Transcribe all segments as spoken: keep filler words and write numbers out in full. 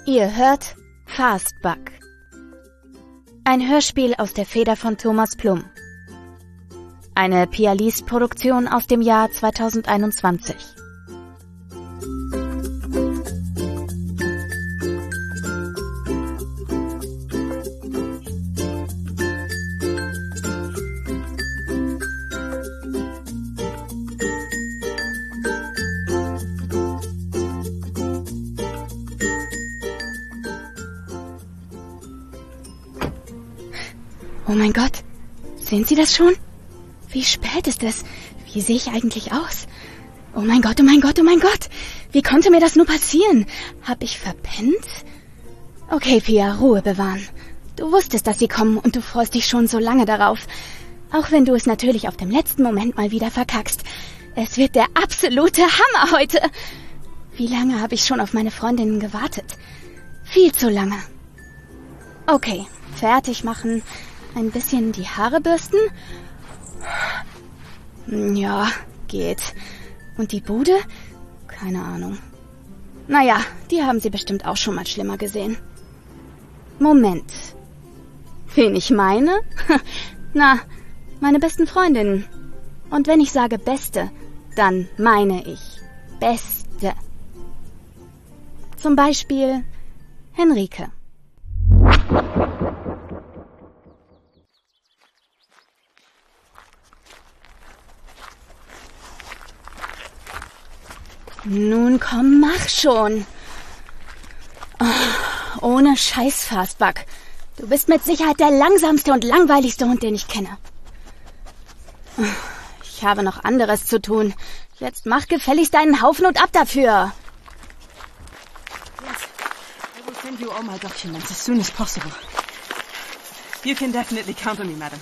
Ihr hört Fastback. Ein Hörspiel aus der Feder von Thomas Plum. Eine Pialist-Produktion aus dem Jahr zweitausendeinundzwanzig. Oh mein Gott, sehen Sie das schon? Wie spät ist es? Wie sehe ich eigentlich aus? Oh mein Gott, oh mein Gott, oh mein Gott! Wie konnte mir das nur passieren? Hab ich verpennt? Okay, Pia, Ruhe bewahren. Du wusstest, dass sie kommen und du freust dich schon so lange darauf. Auch wenn du es natürlich auf dem letzten Moment mal wieder verkackst. Es wird der absolute Hammer heute! Wie lange habe ich schon auf meine Freundinnen gewartet? Viel zu lange. Okay, fertig machen. Ein bisschen die Haare bürsten? Ja, geht. Und die Bude? Keine Ahnung. Naja, die haben sie bestimmt auch schon mal schlimmer gesehen. Moment. Wen ich meine? Na, meine besten Freundinnen. Und wenn ich sage Beste, dann meine ich Beste. Zum Beispiel Henrike. Nun komm, mach schon. Oh, ohne Scheiß, Fastback. Du bist mit Sicherheit der langsamste und langweiligste Hund, den ich kenne. Ich habe noch anderes zu tun. Jetzt mach gefälligst deinen Haufen und ab dafür. Yes, I will send you all my documents as soon as possible. You can definitely count on me, madam.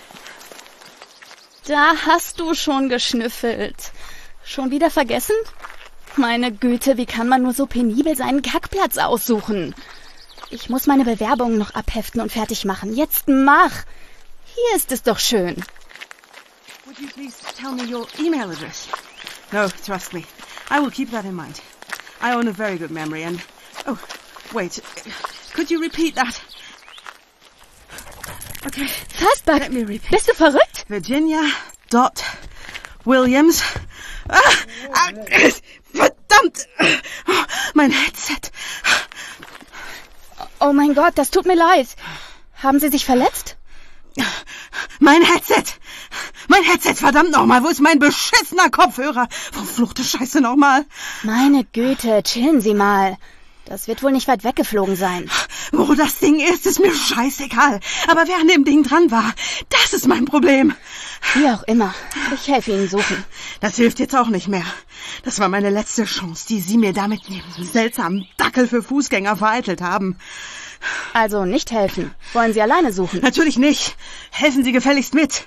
Da hast du schon geschnüffelt. Schon wieder vergessen? Meine Güte, wie kann man nur so penibel seinen Kackplatz aussuchen? Ich muss meine Bewerbung noch abheften und fertig machen. Jetzt mach! Hier ist es doch schön. Would you please tell me your email address? No, trust me. I will keep that in mind. I own a very good memory and... Oh, wait. Could you repeat that? Okay. Fastback, Let me repeat. Bist du verrückt? Virginia dot Williams... Ah, ah, verdammt! Mein Headset. Oh mein Gott, das tut mir leid. Haben Sie sich verletzt? Mein Headset! Mein Headset, verdammt nochmal! Wo ist mein beschissener Kopfhörer? Verfluchte Scheiße nochmal! Meine Güte, chillen Sie mal. Das wird wohl nicht weit weggeflogen sein. Wo das Ding ist, ist mir scheißegal. Aber wer an dem Ding dran war, das ist mein Problem. Wie auch immer. Ich helfe Ihnen suchen. Das hilft jetzt auch nicht mehr. Das war meine letzte Chance, die Sie mir damit neben diesem seltsamen Dackel für Fußgänger vereitelt haben. Also nicht helfen. Wollen Sie alleine suchen? Natürlich nicht. Helfen Sie gefälligst mit.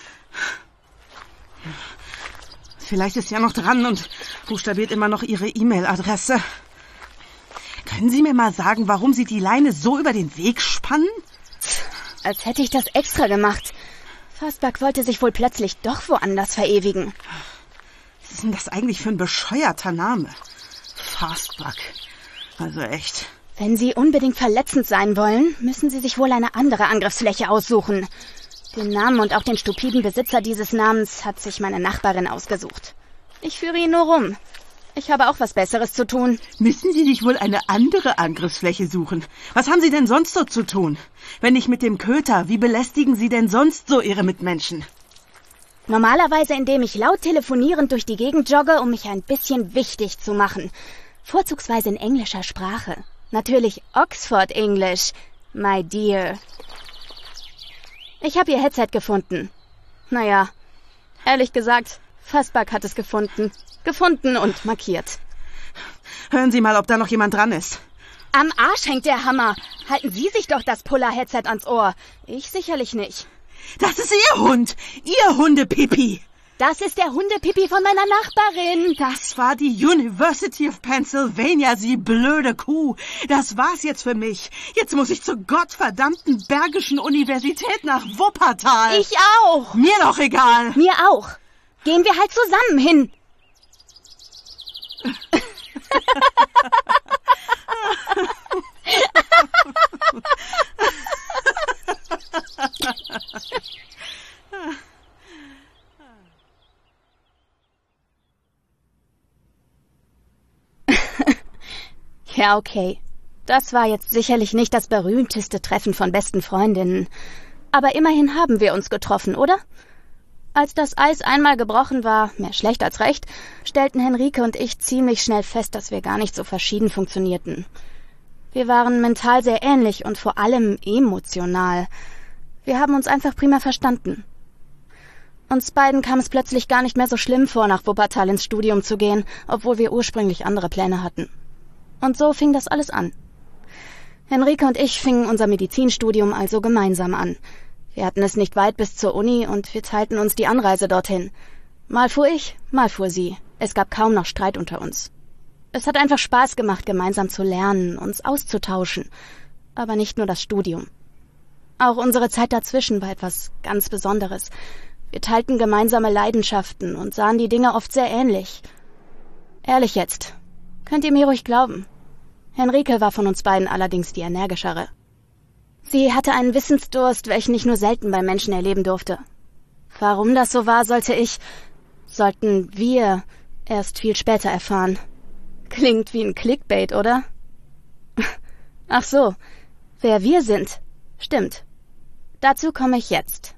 Vielleicht ist ja noch dran und buchstabiert immer noch Ihre E-Mail-Adresse. Können Sie mir mal sagen, warum Sie die Leine so über den Weg spannen? Als hätte ich das extra gemacht. Fastback wollte sich wohl plötzlich doch woanders verewigen. Was ist denn das eigentlich für ein bescheuerter Name? Fastback. Also echt. Wenn Sie unbedingt verletzend sein wollen, müssen Sie sich wohl eine andere Angriffsfläche aussuchen. Den Namen und auch den stupiden Besitzer dieses Namens hat sich meine Nachbarin ausgesucht. Ich führe ihn nur rum. Ich habe auch was Besseres zu tun. Müssen Sie sich wohl eine andere Angriffsfläche suchen? Was haben Sie denn sonst so zu tun? Wenn nicht mit dem Köter, wie belästigen Sie denn sonst so Ihre Mitmenschen? Normalerweise, indem ich laut telefonierend durch die Gegend jogge, um mich ein bisschen wichtig zu machen. Vorzugsweise in englischer Sprache. Natürlich Oxford English, my dear. Ich habe Ihr Headset gefunden. Naja, ehrlich gesagt, Fastback hat es gefunden. Gefunden und markiert. Hören Sie mal, ob da noch jemand dran ist. Am Arsch hängt der Hammer. Halten Sie sich doch das Polar-Headset ans Ohr. Ich sicherlich nicht. Das ist Ihr Hund. Ihr Hundepipi. Das ist der Hundepipi von meiner Nachbarin. Das war die University of Pennsylvania, Sie blöde Kuh. Das war's jetzt für mich. Jetzt muss ich zur gottverdammten Bergischen Universität nach Wuppertal. Ich auch. Mir doch egal. Mir auch. Gehen wir halt zusammen hin. Ja, okay. Das war jetzt sicherlich nicht das berühmteste Treffen von besten Freundinnen. Aber immerhin haben wir uns getroffen, oder? Als das Eis einmal gebrochen war, mehr schlecht als recht, stellten Henrike und ich ziemlich schnell fest, dass wir gar nicht so verschieden funktionierten. Wir waren mental sehr ähnlich und vor allem emotional. Wir haben uns einfach prima verstanden. Uns beiden kam es plötzlich gar nicht mehr so schlimm vor, nach Wuppertal ins Studium zu gehen, obwohl wir ursprünglich andere Pläne hatten. Und so fing das alles an. Henrike und ich fingen unser Medizinstudium also gemeinsam an. Wir hatten es nicht weit bis zur Uni und wir teilten uns die Anreise dorthin. Mal fuhr ich, mal fuhr sie. Es gab kaum noch Streit unter uns. Es hat einfach Spaß gemacht, gemeinsam zu lernen, uns auszutauschen. Aber nicht nur das Studium. Auch unsere Zeit dazwischen war etwas ganz Besonderes. Wir teilten gemeinsame Leidenschaften und sahen die Dinge oft sehr ähnlich. Ehrlich jetzt, könnt ihr mir ruhig glauben. Henrike war von uns beiden allerdings die energischere. Sie hatte einen Wissensdurst, welchen ich nur selten bei Menschen erleben durfte. Warum das so war, sollte ich, sollten wir erst viel später erfahren. Klingt wie ein Clickbait, oder? Ach so, wer wir sind, stimmt. Dazu komme ich jetzt.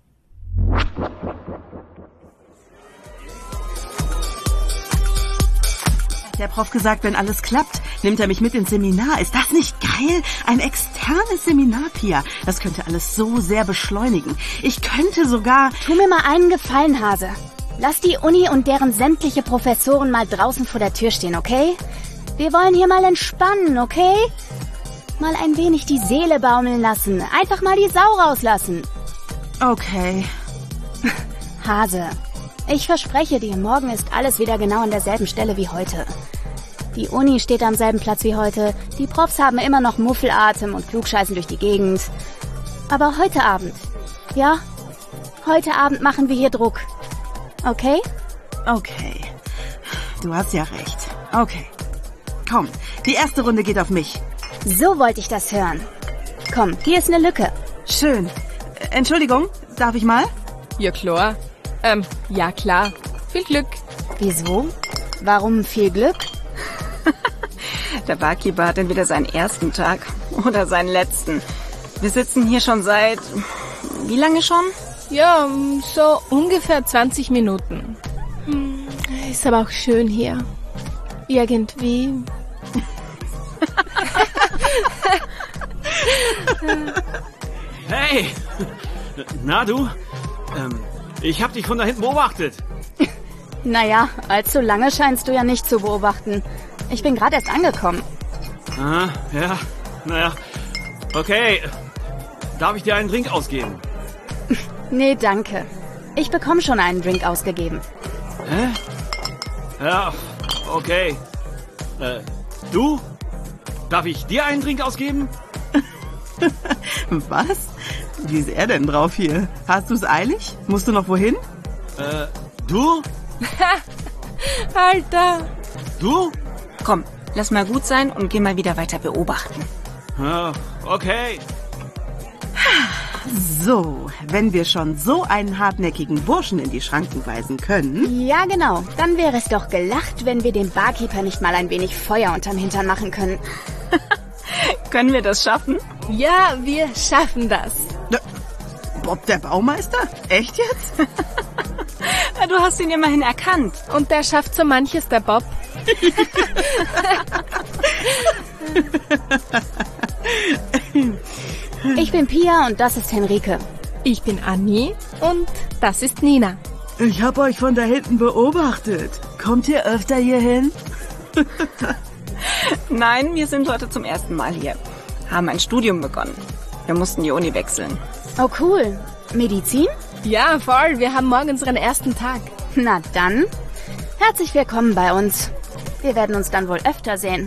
Der Prof gesagt, wenn alles klappt, nimmt er mich mit ins Seminar. Ist das nicht geil? Ein externes Seminar, Pia. Das könnte alles so sehr beschleunigen. Ich könnte sogar... Tu mir mal einen Gefallen, Hase. Lass die Uni und deren sämtliche Professoren mal draußen vor der Tür stehen, okay? Wir wollen hier mal entspannen, okay? Mal ein wenig die Seele baumeln lassen. Einfach mal die Sau rauslassen. Okay. Hase, ich verspreche dir, morgen ist alles wieder genau an derselben Stelle wie heute. Die Uni steht am selben Platz wie heute, die Profs haben immer noch Muffelatem und klugscheißen durch die Gegend. Aber heute Abend, ja, heute Abend machen wir hier Druck. Okay? Okay. Du hast ja recht. Okay. Komm, die erste Runde geht auf mich. So wollte ich das hören. Komm, hier ist eine Lücke. Schön. Entschuldigung, darf ich mal? Ja, klar. Ähm, ja klar. Viel Glück. Wieso? Warum viel Glück? Der Barkeeper hat entweder seinen ersten Tag oder seinen letzten. Wir sitzen hier schon seit... Wie lange schon? Ja, so ungefähr zwanzig Minuten. Hm, ist aber auch schön hier. Irgendwie. Hey! Na du? Ähm, ich hab dich von da hinten beobachtet. Naja, allzu lange scheinst du ja nicht zu beobachten. Ich bin gerade erst angekommen. Ah, ja, naja. Okay. Darf ich dir einen Drink ausgeben? Nee, danke. Ich bekomme schon einen Drink ausgegeben. Hä? Ja, okay. Äh, du? Darf ich dir einen Drink ausgeben? Was? Wie ist er denn drauf hier? Hast du's eilig? Musst du noch wohin? Äh, du? Alter! Du? Komm, lass mal gut sein und geh mal wieder weiter beobachten. Ja, okay. So, wenn wir schon so einen hartnäckigen Burschen in die Schranken weisen können... Ja, genau. Dann wäre es doch gelacht, wenn wir dem Barkeeper nicht mal ein wenig Feuer unterm Hintern machen können. Können wir das schaffen? Ja, wir schaffen das. Bob der Baumeister? Echt jetzt? Du hast ihn immerhin erkannt. Und der schafft so manches, der Bob. Ich bin Pia und das ist Henrike. Ich bin Anni und das ist Nina. Ich hab euch von da hinten beobachtet. Kommt ihr öfter hier hin? Nein, wir sind heute zum ersten Mal hier. Haben ein Studium begonnen. Wir mussten die Uni wechseln. Oh cool. Medizin? Ja, voll. Wir haben morgen unseren ersten Tag. Na dann, herzlich willkommen bei uns. Wir werden uns dann wohl öfter sehen.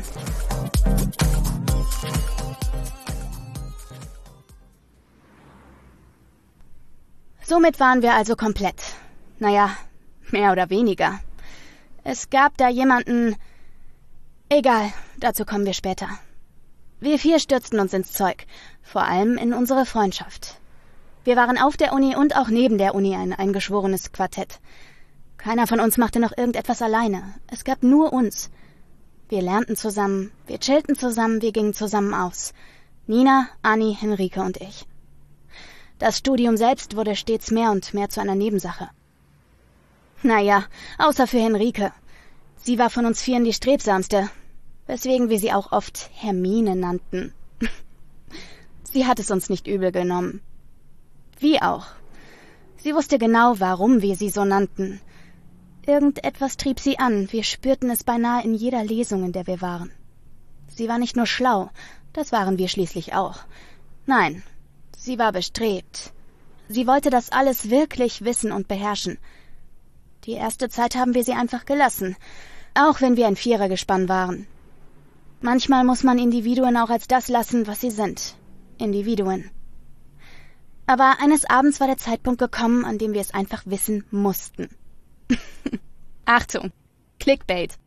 Somit waren wir also komplett. Naja, mehr oder weniger. Es gab da jemanden... Egal, dazu kommen wir später. Wir vier stürzten uns ins Zeug, vor allem in unsere Freundschaft. Wir waren auf der Uni und auch neben der Uni ein eingeschworenes Quartett. Keiner von uns machte noch irgendetwas alleine. Es gab nur uns. Wir lernten zusammen, wir chillten zusammen, wir gingen zusammen aus. Nina, Anni, Henrike und ich. Das Studium selbst wurde stets mehr und mehr zu einer Nebensache. Naja, außer für Henrike. Sie war von uns vieren die strebsamste, weswegen wir sie auch oft Hermine nannten. Sie hat es uns nicht übel genommen. Wie auch. Sie wusste genau, warum wir sie so nannten. Irgendetwas trieb sie an, wir spürten es beinahe in jeder Lesung, in der wir waren. Sie war nicht nur schlau, das waren wir schließlich auch. Nein, sie war bestrebt. Sie wollte das alles wirklich wissen und beherrschen. Die erste Zeit haben wir sie einfach gelassen, auch wenn wir ein Vierergespann waren. Manchmal muss man Individuen auch als das lassen, was sie sind. Individuen. Aber eines Abends war der Zeitpunkt gekommen, an dem wir es einfach wissen mussten. Achtung, Clickbait.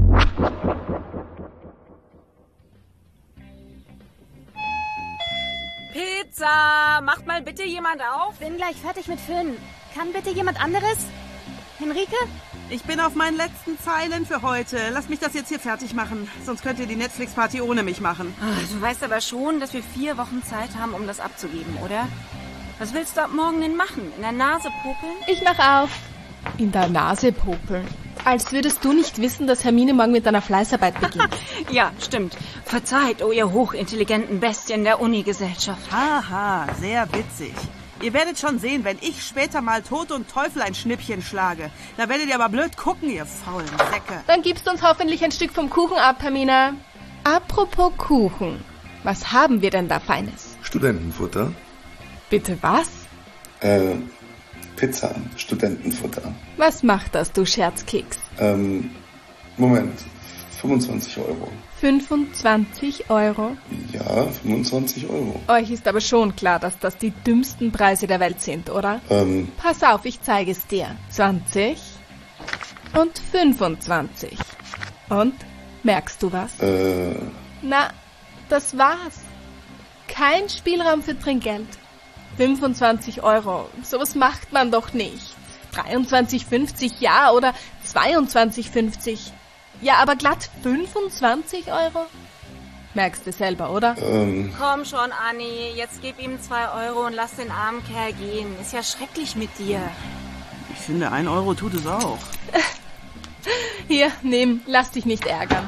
Pizza! Macht mal bitte jemand auf? Bin gleich fertig mit Finn. Kann bitte jemand anderes? Henrike? Ich bin auf meinen letzten Zeilen für heute. Lass mich das jetzt hier fertig machen. Sonst könnt ihr die Netflix-Party ohne mich machen. Ach, du weißt aber schon, dass wir vier Wochen Zeit haben, um das abzugeben, oder? Was willst du ab morgen denn machen? In der Nase popeln? Ich mach auf. In der Nase popeln. Als würdest du nicht wissen, dass Hermine morgen mit einer Fleißarbeit beginnt. Ja, stimmt. Verzeiht, oh ihr hochintelligenten Bestien der Uni-Gesellschaft. Haha, sehr witzig. Ihr werdet schon sehen, wenn ich später mal Tod und Teufel ein Schnippchen schlage. Da werdet ihr aber blöd gucken, ihr faulen Säcke. Dann gibst du uns hoffentlich ein Stück vom Kuchen ab, Hermine. Apropos Kuchen. Was haben wir denn da Feines? Studentenfutter. Bitte was? Äh, Pizza, Studentenfutter. Was macht das, du Scherzkeks? Ähm, Moment, fünfundzwanzig Euro. fünfundzwanzig Euro? Ja, fünfundzwanzig Euro. Euch ist aber schon klar, dass das die dümmsten Preise der Welt sind, oder? Ähm, Pass auf, ich zeige es dir. zwanzig und fünfundzwanzig. Und? Merkst du was? äh, Na, das war's. Kein Spielraum für Trinkgeld. fünfundzwanzig Euro. Sowas macht man doch nicht. dreiundzwanzig fünfzig, ja, oder zweiundzwanzig fünfzig. Ja, aber glatt fünfundzwanzig Euro? Merkst du selber, oder? ähm, Komm schon, Anni. Jetzt gib ihm zwei Euro und lass den armen Kerl gehen. Ist ja schrecklich mit dir. Ich finde, ein Euro tut es auch. Hier, nimm, lass dich nicht ärgern.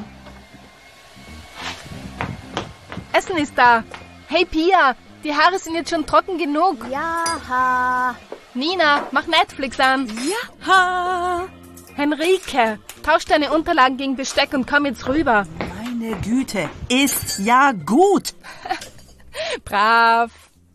Essen ist da. Hey, Pia, die Haare sind jetzt schon trocken genug. Ja. Nina, mach Netflix an. Ha! Henrike, tausch deine Unterlagen gegen Besteck und komm jetzt rüber. Meine Güte, ist ja gut. Brav.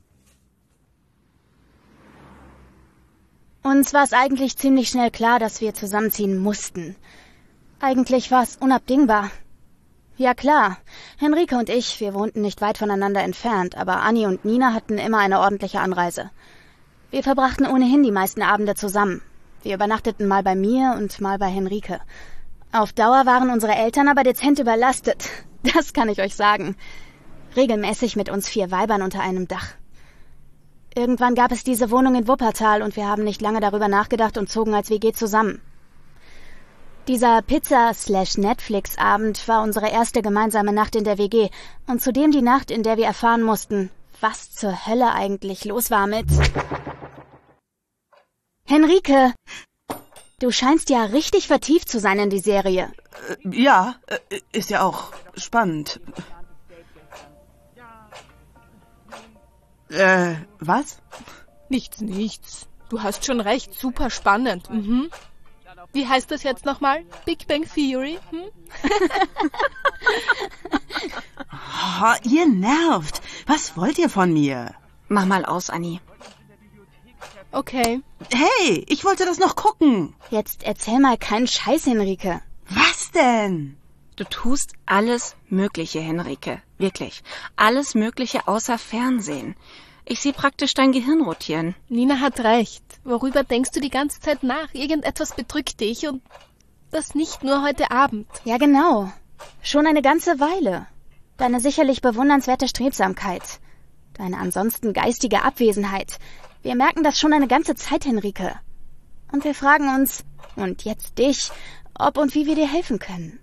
Uns war es eigentlich ziemlich schnell klar, dass wir zusammenziehen mussten. Eigentlich war es unabdingbar. Ja klar, Henrike und ich, wir wohnten nicht weit voneinander entfernt, aber Anni und Nina hatten immer eine ordentliche Anreise. Wir verbrachten ohnehin die meisten Abende zusammen. Wir übernachteten mal bei mir und mal bei Henrike. Auf Dauer waren unsere Eltern aber dezent überlastet. Das kann ich euch sagen. Regelmäßig mit uns vier Weibern unter einem Dach. Irgendwann gab es diese Wohnung in Wuppertal und wir haben nicht lange darüber nachgedacht und zogen als W G zusammen. Dieser Pizza-slash-Netflix-Abend war unsere erste gemeinsame Nacht in der W G und zudem die Nacht, in der wir erfahren mussten, was zur Hölle eigentlich los war mit... Henrike, du scheinst ja richtig vertieft zu sein in die Serie. Äh, ja, äh, ist ja auch spannend. Äh, was? Nichts, nichts. Du hast schon recht, super spannend. Mhm. Wie heißt das jetzt nochmal? Big Bang Theory? Hm? Oh, ihr nervt. Was wollt ihr von mir? Mach mal aus, Anni. Okay. Hey, ich wollte das noch gucken. Jetzt erzähl mal keinen Scheiß, Henrike. Was denn? Du tust alles Mögliche, Henrike. Wirklich. Alles Mögliche außer Fernsehen. Ich sehe praktisch dein Gehirn rotieren. Nina hat recht. Worüber denkst du die ganze Zeit nach? Irgendetwas bedrückt dich und das nicht nur heute Abend. Ja, genau. Schon eine ganze Weile. deine sicherlich bewundernswerte Strebsamkeit, deine ansonsten geistige Abwesenheit. Wir merken das schon eine ganze Zeit, Henrike. Und wir fragen uns, und jetzt dich, ob und wie wir dir helfen können.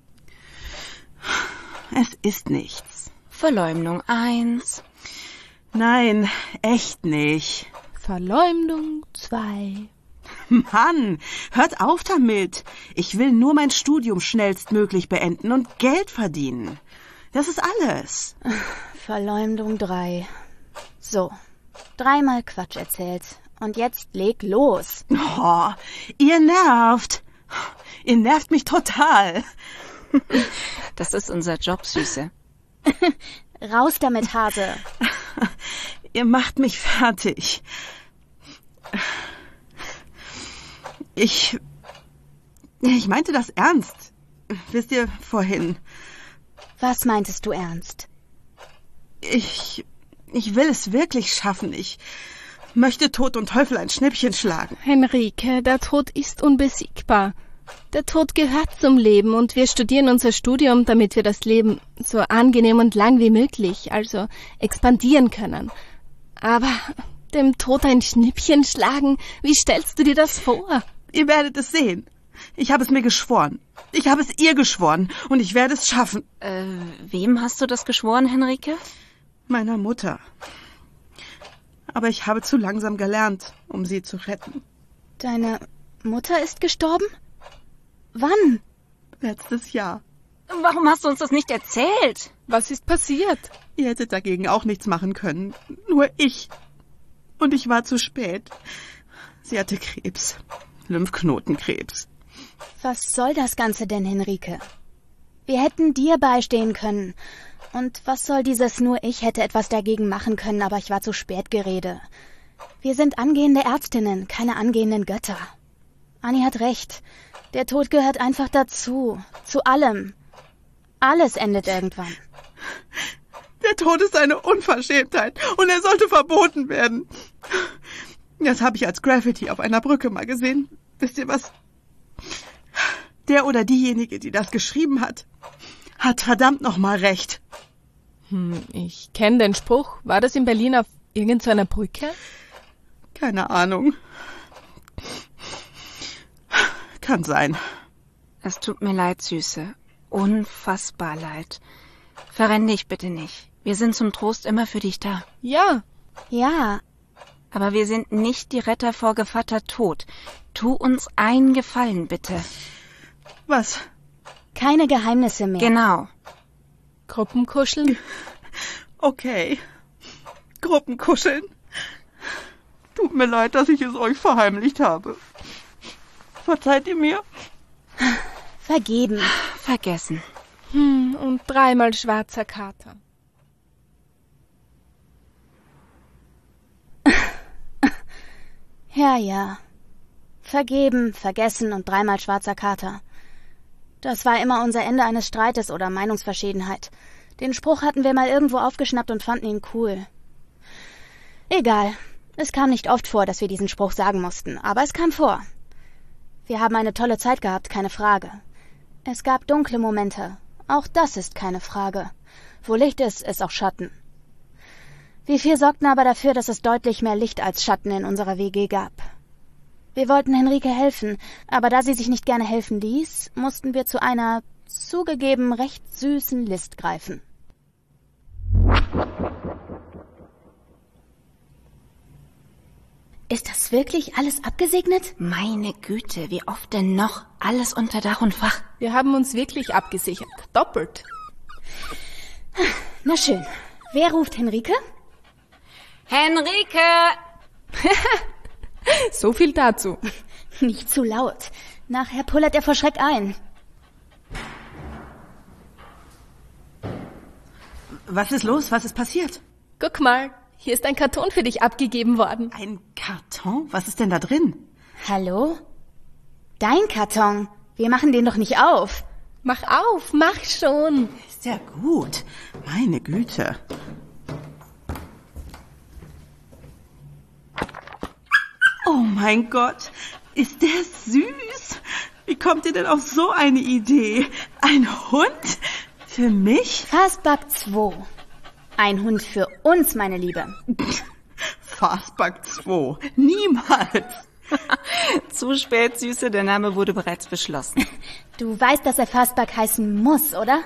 Es ist nichts. Verleumdung eins. Nein, echt nicht. Verleumdung zwei. Mann, hört auf damit. Ich will nur mein Studium schnellstmöglich beenden und Geld verdienen. Das ist alles. Verleumdung drei. So, dreimal Quatsch erzählt. Und jetzt leg los. Oh, ihr nervt. Ihr nervt mich total. Das ist unser Job, Süße. Raus damit, Hase. Ihr macht mich fertig. Ich... Ich meinte das ernst. Wisst ihr, vorhin. Was meintest du ernst? Ich... Ich will es wirklich schaffen. Ich möchte Tod und Teufel ein Schnippchen schlagen. Henrike, der Tod ist unbesiegbar. Der Tod gehört zum Leben und wir studieren unser Studium, damit wir das Leben so angenehm und lang wie möglich, also expandieren können. Aber dem Tod ein Schnippchen schlagen, wie stellst du dir das vor? Ihr werdet es sehen. Ich habe es mir geschworen. Ich habe es ihr geschworen und ich werde es schaffen. Äh, wem hast du das geschworen, Henrike? Meiner Mutter. Aber ich habe zu langsam gelernt, um sie zu retten. Deine Mutter ist gestorben? Wann? Letztes Jahr. Warum hast du uns das nicht erzählt? Was ist passiert? Ihr hättet dagegen auch nichts machen können. Nur ich. Und ich war zu spät. Sie hatte Krebs. Lymphknotenkrebs. Was soll das Ganze denn, Henrike? Wir hätten dir beistehen können. Und was soll dieses nur ich hätte etwas dagegen machen können, aber ich war zu spät Gerede. Wir sind angehende Ärztinnen, keine angehenden Götter. Anni hat recht. Der Tod gehört einfach dazu. Zu allem. Alles endet irgendwann. Der Tod ist eine Unverschämtheit und er sollte verboten werden. Das habe ich als Graffiti auf einer Brücke mal gesehen. Wisst ihr was? Der oder diejenige, die das geschrieben hat, hat verdammt nochmal recht. Hm, ich kenne den Spruch. War das in Berlin auf irgendeiner Brücke? Keine Ahnung. Kann sein. Es tut mir leid, Süße. Unfassbar leid. Verrenn dich bitte nicht. Wir sind zum Trost immer für dich da. Ja. Ja. Aber wir sind nicht die Retter vor Gevatter Tod. Tu uns einen Gefallen, bitte. Was? Keine Geheimnisse mehr. Genau. Gruppenkuscheln? Okay. Gruppenkuscheln. Tut mir leid, dass ich es euch verheimlicht habe. Verzeiht ihr mir? Vergeben. Vergessen. Hm, und dreimal schwarzer Kater. Ja, ja. Vergeben, vergessen und dreimal schwarzer Kater. Das war immer unser Ende eines Streites oder Meinungsverschiedenheit. Den Spruch hatten wir mal irgendwo aufgeschnappt und fanden ihn cool. Egal. Es kam nicht oft vor, dass wir diesen Spruch sagen mussten, aber es kam vor. Wir haben eine tolle Zeit gehabt, keine Frage. Es gab dunkle Momente. Auch das ist keine Frage. Wo Licht ist, ist auch Schatten. Wir vier sorgten aber dafür, dass es deutlich mehr Licht als Schatten in unserer W G gab. Wir wollten Henrike helfen, aber da sie sich nicht gerne helfen ließ, mussten wir zu einer zugegeben recht süßen List greifen. Ist das wirklich alles abgesegnet? Meine Güte, wie oft denn noch? Alles unter Dach und Fach. Wir haben uns wirklich abgesichert. Doppelt. Na schön. Wer ruft Henrike? Henrike! So viel dazu. Nicht zu laut. Nachher pullert er vor Schreck ein. Was ist los? Was ist passiert? Guck mal, hier ist ein Karton für dich abgegeben worden. Ein Karton? Was ist denn da drin? Hallo? Dein Karton? Wir machen den doch nicht auf. Mach auf, mach schon. Ist ja gut. Meine Güte. Oh mein Gott, ist der süß. Wie kommt ihr denn auf so eine Idee? Ein Hund? Für mich? Fastback zwei. Ein Hund für uns, meine Liebe. Fastback zwei. Niemals. Zu spät, Süße, der Name wurde bereits beschlossen. Du weißt, dass er Fastback heißen muss, oder?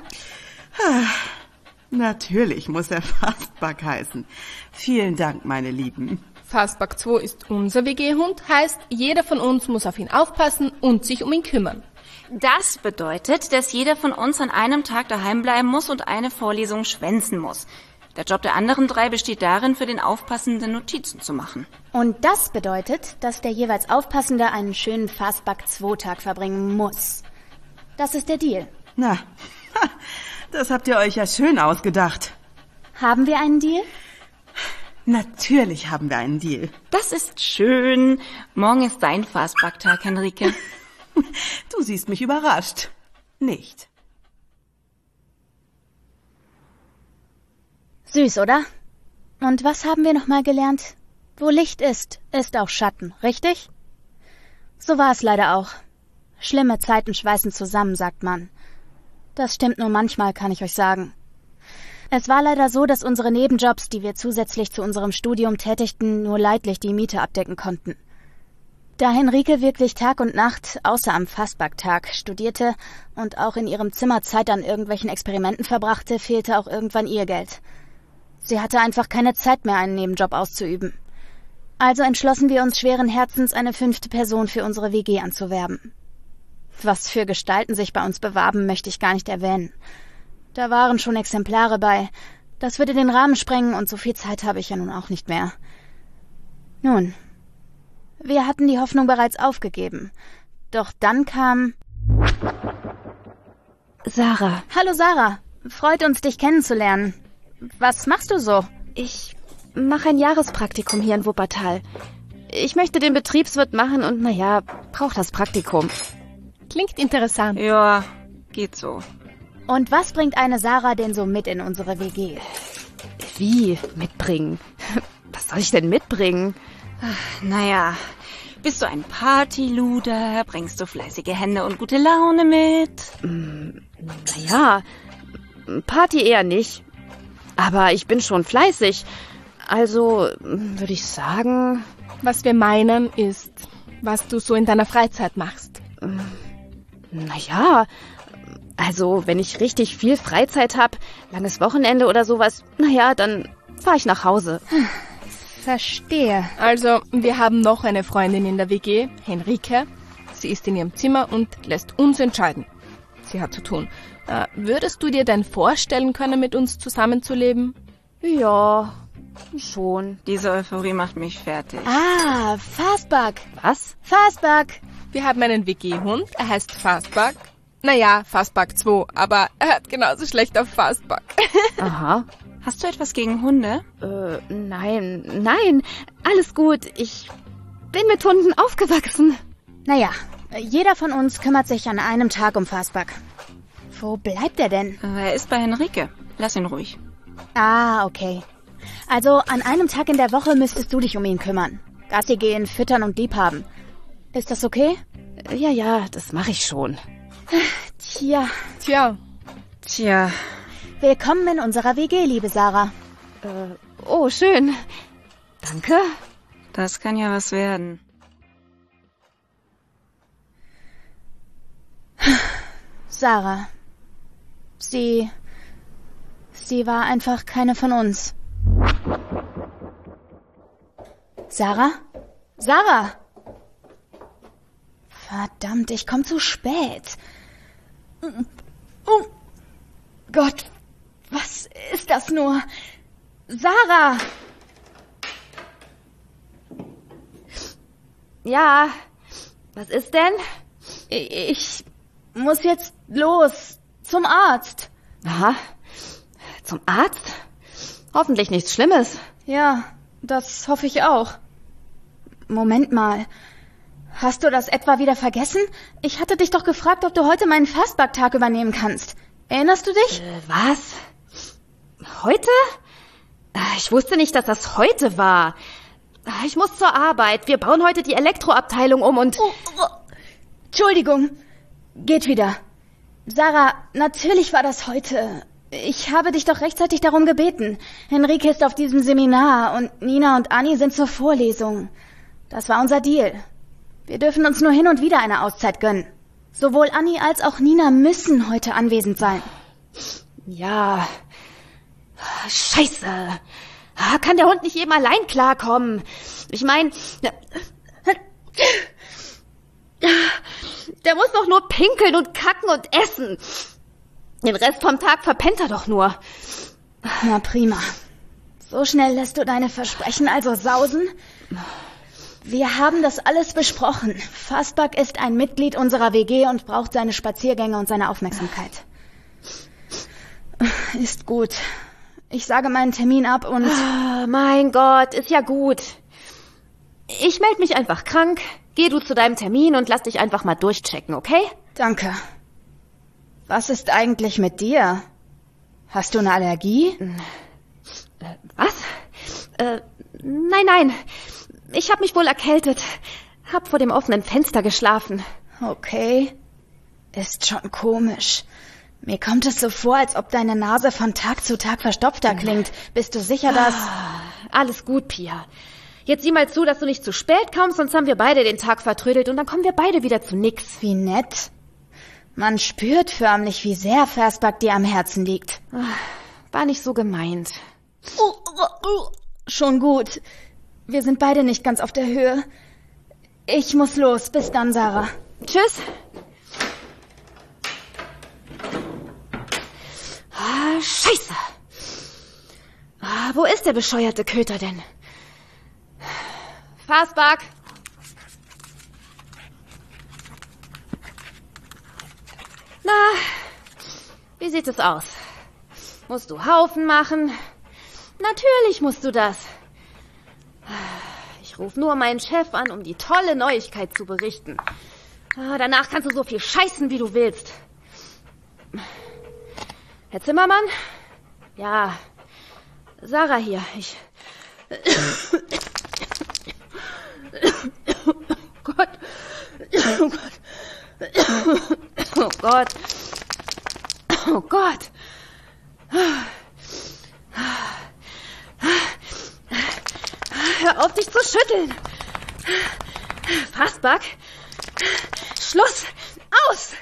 Natürlich muss er Fastback heißen. Vielen Dank, meine Lieben. Fastback zwei ist unser W G-Hund, heißt, jeder von uns muss auf ihn aufpassen und sich um ihn kümmern. Das bedeutet, dass jeder von uns an einem Tag daheim bleiben muss und eine Vorlesung schwänzen muss. Der Job der anderen drei besteht darin, für den Aufpassenden Notizen zu machen. Und das bedeutet, dass der jeweils Aufpassende einen schönen Fastback zwei Tag verbringen muss. Das ist der Deal. Na, das habt ihr euch ja schön ausgedacht. Haben wir einen Deal? Natürlich haben wir einen Deal. Das ist schön. Morgen ist dein Fastback-Tag, Henrike. Du siehst mich überrascht. Nicht. Süß, oder? Und was haben wir noch mal gelernt? Wo Licht ist, ist auch Schatten, richtig? So war es leider auch. Schlimme Zeiten schweißen zusammen, sagt man. Das stimmt nur manchmal, kann ich euch sagen. Es war leider so, dass unsere Nebenjobs, die wir zusätzlich zu unserem Studium tätigten, nur leidlich die Miete abdecken konnten. Da Henrike wirklich Tag und Nacht, außer am Fastback-Tag, studierte und auch in ihrem Zimmer Zeit an irgendwelchen Experimenten verbrachte, fehlte auch irgendwann ihr Geld. Sie hatte einfach keine Zeit mehr, einen Nebenjob auszuüben. Also entschlossen wir uns schweren Herzens, eine fünfte Person für unsere W G anzuwerben. Was für Gestalten sich bei uns bewarben, möchte ich gar nicht erwähnen. Da waren schon Exemplare bei. Das würde den Rahmen sprengen und so viel Zeit habe ich ja nun auch nicht mehr. Nun, wir hatten die Hoffnung bereits aufgegeben. Doch dann kam... Sarah. Hallo Sarah, freut uns, dich kennenzulernen. Was machst du so? Ich mache ein Jahrespraktikum hier in Wuppertal. Ich möchte den Betriebswirt machen und, naja, brauche das Praktikum. Klingt interessant. Ja, geht so. Und was bringt eine Sarah denn so mit in unsere W G? Wie mitbringen? Was soll ich denn mitbringen? Ach, naja, bist du ein Partyluder? Bringst du fleißige Hände und gute Laune mit? Hm, naja, Party eher nicht. Aber ich bin schon fleißig. Also würde ich sagen... Was wir meinen ist, was du so in deiner Freizeit machst. Naja, also wenn ich richtig viel Freizeit habe, langes Wochenende oder sowas, naja, dann fahre ich nach Hause. Verstehe. Also, wir haben noch eine Freundin in der W G, Henrike. Sie ist in ihrem Zimmer und lässt uns entscheiden. Sie hat zu tun. Äh, würdest du dir denn vorstellen können, mit uns zusammenzuleben? Ja, schon. Diese Euphorie macht mich fertig. Ah, Fastback. Was? Fastback. Wir haben einen W G-Hund, er heißt Fastback. Naja, Fastback zwei, aber er hat genauso schlecht auf Fastback. Aha. Hast du etwas gegen Hunde? Äh, nein, nein, alles gut. Ich bin mit Hunden aufgewachsen. Naja, jeder von uns kümmert sich an einem Tag um Fastback. Wo bleibt er denn? Er ist bei Henrike. Lass ihn ruhig. Ah, okay. Also an einem Tag in der Woche müsstest du dich um ihn kümmern. Gassi gehen, füttern und lieb haben. Ist das okay? Ja, ja, das mache ich schon. Tja. Tja. Tja. Willkommen in unserer W G, liebe Sarah. Äh, oh, schön. Danke. Das kann ja was werden. Sarah. Sie... Sie war einfach keine von uns. Sarah? Sarah! Verdammt, ich komm zu spät. Oh Gott, was ist das nur? Sarah! Ja, was ist denn? Ich muss jetzt los. Zum Arzt. Aha, zum Arzt? Hoffentlich nichts Schlimmes. Ja, das hoffe ich auch. Moment mal. Hast du das etwa wieder vergessen? Ich hatte dich doch gefragt, ob du heute meinen Fastback-Tag übernehmen kannst. Erinnerst du dich? Äh, was? Heute? Ich wusste nicht, dass das heute war. Ich muss zur Arbeit. Wir bauen heute die Elektroabteilung um und... Oh, oh. Entschuldigung. Geht wieder. Sarah, natürlich war das heute. Ich habe dich doch rechtzeitig darum gebeten. Henrike ist auf diesem Seminar und Nina und Anni sind zur Vorlesung. Das war unser Deal. Wir dürfen uns nur hin und wieder eine Auszeit gönnen. Sowohl Anni als auch Nina müssen heute anwesend sein. Ja. Scheiße. Kann der Hund nicht eben allein klarkommen? Ich meine, der muss doch nur pinkeln und kacken und essen. Den Rest vom Tag verpennt er doch nur. Na prima. So schnell lässt du deine Versprechen also sausen? Wir haben das alles besprochen. Fastback ist ein Mitglied unserer W G und braucht seine Spaziergänge und seine Aufmerksamkeit. Ist gut. Ich sage meinen Termin ab und... Oh, mein Gott, ist ja gut. Ich melde mich einfach krank. Geh du zu deinem Termin und lass dich einfach mal durchchecken, okay? Danke. Was ist eigentlich mit dir? Hast du eine Allergie? Äh, was? Äh, nein, nein. Ich habe mich wohl erkältet. Hab vor dem offenen Fenster geschlafen. Okay. Ist schon komisch. Mir kommt es so vor, als ob deine Nase von Tag zu Tag verstopfter klingt. Bist du sicher, dass... Ah, alles gut, Pia. Jetzt sieh mal zu, dass du nicht zu spät kommst, sonst haben wir beide den Tag vertrödelt und dann kommen wir beide wieder zu nix. Wie nett. Man spürt förmlich, wie sehr Fastback dir am Herzen liegt. War nicht so gemeint. Oh, oh, oh. Schon gut. Wir sind beide nicht ganz auf der Höhe. Ich muss los. Bis dann, Sarah. Tschüss. Ah, Scheiße. Ah, wo ist der bescheuerte Köter denn? Fastback. Na, wie sieht es aus? Musst du Haufen machen? Natürlich musst du das. Ich rufe nur meinen Chef an, um die tolle Neuigkeit zu berichten. Danach kannst du so viel scheißen, wie du willst. Herr Zimmermann? Ja, Sarah hier. Ich... Oh Gott. Oh Gott. Oh Gott. Oh Gott. Hör auf, dich zu schütteln. Fastback. Schluss. Aus.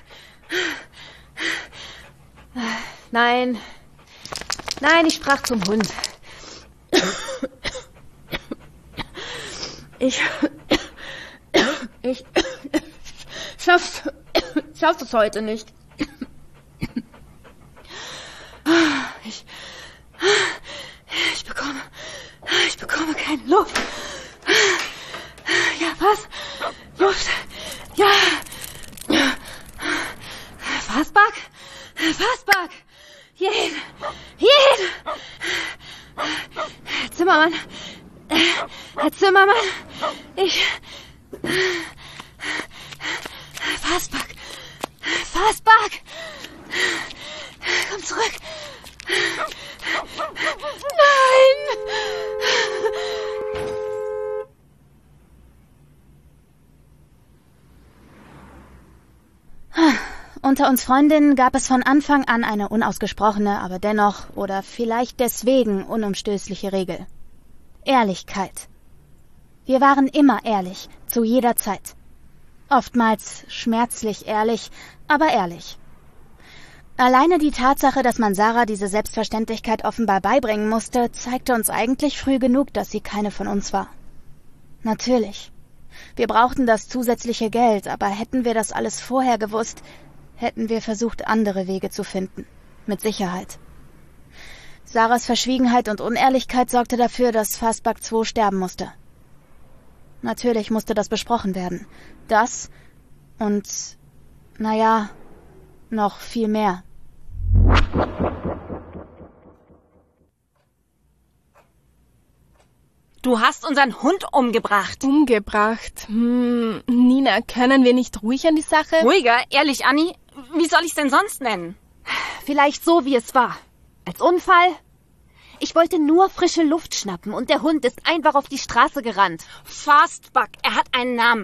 Nein. Nein, ich sprach zum Hund. Ich... Ich... Schaff's... Schaff's es heute nicht. Ich... Ich bekomme... Ich bekomme keine Luft. Ja, was? Luft. Ja. Fastback? Fastback! Jeden! Jeden! Herr Zimmermann! Herr Zimmermann! Ich... Fastback! Fastback! Komm zurück! Nein! Unter uns Freundinnen gab es von Anfang an eine unausgesprochene, aber dennoch oder vielleicht deswegen unumstößliche Regel. Ehrlichkeit. Wir waren immer ehrlich, zu jeder Zeit. Oftmals schmerzlich ehrlich, aber ehrlich. Alleine die Tatsache, dass man Sarah diese Selbstverständlichkeit offenbar beibringen musste, zeigte uns eigentlich früh genug, dass sie keine von uns war. Natürlich. Wir brauchten das zusätzliche Geld, aber hätten wir das alles vorher gewusst, hätten wir versucht, andere Wege zu finden. Mit Sicherheit. Sarahs Verschwiegenheit und Unehrlichkeit sorgte dafür, dass Fastback zwei sterben musste. Natürlich musste das besprochen werden. Das und, naja, noch viel mehr. Du hast unseren Hund umgebracht. Umgebracht? Hm, Nina, können wir nicht ruhig an die Sache? Ruhiger? Ehrlich, Anni? Wie soll ich's denn sonst nennen? Vielleicht so, wie es war. Als Unfall? Ich wollte nur frische Luft schnappen und der Hund ist einfach auf die Straße gerannt. Fastback, er hat einen Namen.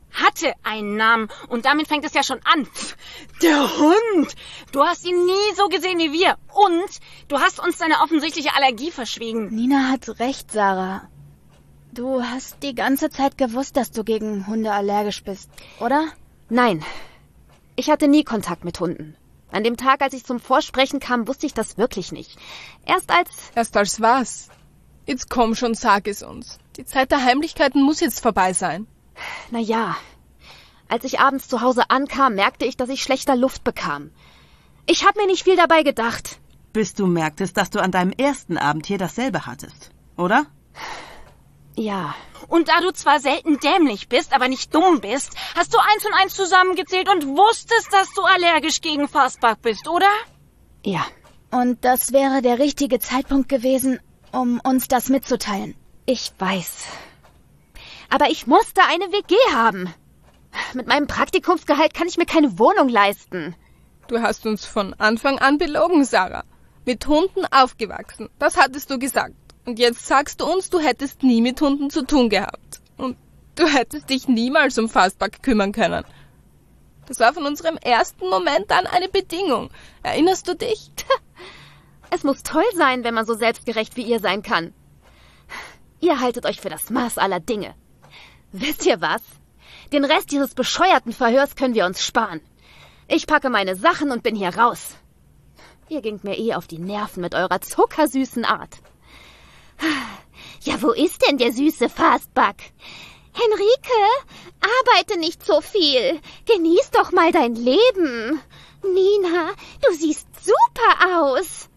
hatte einen Namen und damit fängt es ja schon an. Der Hund! Du hast ihn nie so gesehen wie wir und du hast uns deine offensichtliche Allergie verschwiegen. Nina hat recht, Sarah. Du hast die ganze Zeit gewusst, dass du gegen Hunde allergisch bist, oder? Nein, ich hatte nie Kontakt mit Hunden. An dem Tag, als ich zum Vorsprechen kam, wusste ich das wirklich nicht. Erst als... Erst als was? Jetzt komm schon, sag es uns. Die Zeit der Heimlichkeiten muss jetzt vorbei sein. Na ja, als ich abends zu Hause ankam, merkte ich, dass ich schlechter Luft bekam. Ich habe mir nicht viel dabei gedacht. Bis du merktest, dass du an deinem ersten Abend hier dasselbe hattest, oder? Ja. Und da du zwar selten dämlich bist, aber nicht dumm bist, hast du eins und eins zusammengezählt und wusstest, dass du allergisch gegen Fastback bist, oder? Ja. Und das wäre der richtige Zeitpunkt gewesen, um uns das mitzuteilen. Ich weiß. Aber ich musste eine W G haben. Mit meinem Praktikumsgehalt kann ich mir keine Wohnung leisten. Du hast uns von Anfang an belogen, Sarah. Mit Hunden aufgewachsen. Das hattest du gesagt. Und jetzt sagst du uns, du hättest nie mit Hunden zu tun gehabt. Und du hättest dich niemals um Fastback kümmern können. Das war von unserem ersten Moment an eine Bedingung. Erinnerst du dich? Es muss toll sein, wenn man so selbstgerecht wie ihr sein kann. Ihr haltet euch für das Maß aller Dinge. Wisst ihr was? Den Rest dieses bescheuerten Verhörs können wir uns sparen. Ich packe meine Sachen und bin hier raus. Ihr gingt mir eh auf die Nerven mit eurer zuckersüßen Art. Ja, wo ist denn der süße Fastback? Henrike, arbeite nicht so viel. Genieß doch mal dein Leben. Nina, du siehst super aus.